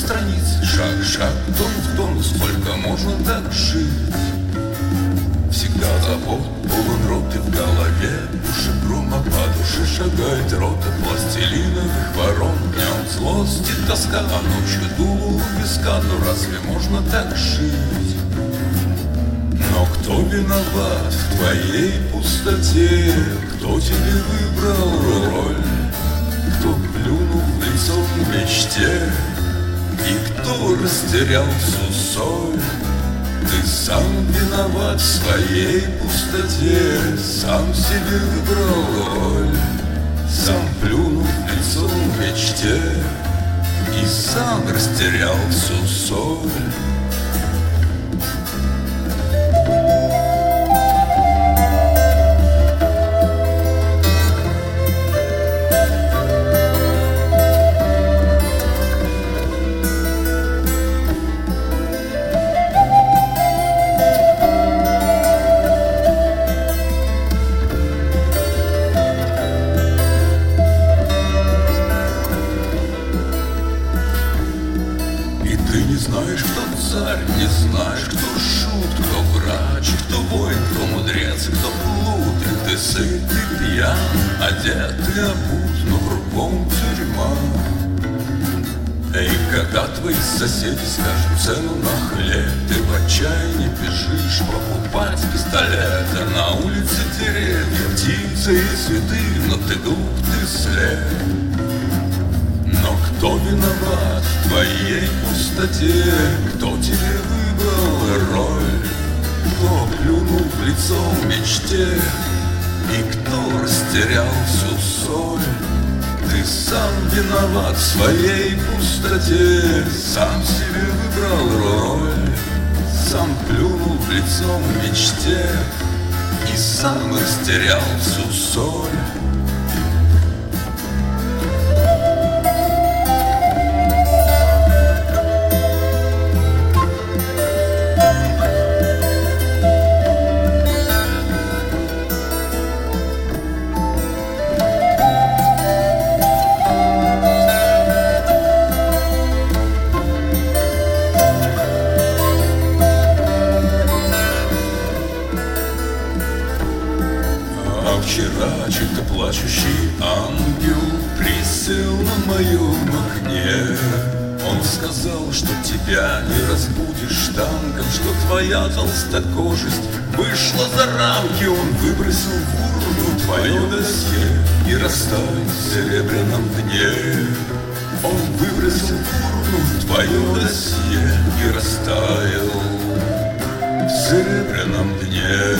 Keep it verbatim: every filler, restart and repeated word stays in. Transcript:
страницы, шаг в шаг, тон в тон, сколько можно так жить? Всегда забот, полон рот и в голове уши грома по душе шагает рота пластилиновых ворон. Днем злость и тоска, а ночью дуло у виска. Но разве можно так жить? Но кто виноват в твоей пустоте? Кто тебе выбрал роль? Кто плюнул в лицо в мечте? И кто растерял всю соль? Ты сам виноват в своей пустоте, сам себе выбрал роль, сам плюнул в лицо в мечте и сам растерял всю соль. Не знаешь, кто царь, не знаешь, кто шут, кто врач, кто воин, кто мудрец, кто плут. И ты сыт, ты пьян, одет и обут, но кругом тюрьма. Эй, когда твои соседи скажут цену на хлеб, ты в отчаянии бежишь покупать пистолеты. На улице деревья, птицы и цветы, но ты глуп, ты слеп. Но кто виноват в твоей пустоте? Кто тебе выбрал роль? Кто плюнул в лицо в мечте? И кто растерял всю соль? Ты сам виноват в своей пустоте, сам себе выбрал роль, сам плюнул в лицо в мечте и сам растерял всю соль. Вчера чей-то плачущий ангел присел на моем окне. Он сказал, что тебя не разбудишь танком, что твоя толстокожесть вышла за рамки. Он выбросил в урну твое досье и растаял в серебряном дне. Он выбросил в урну твое досье и растаял в серебряном дне.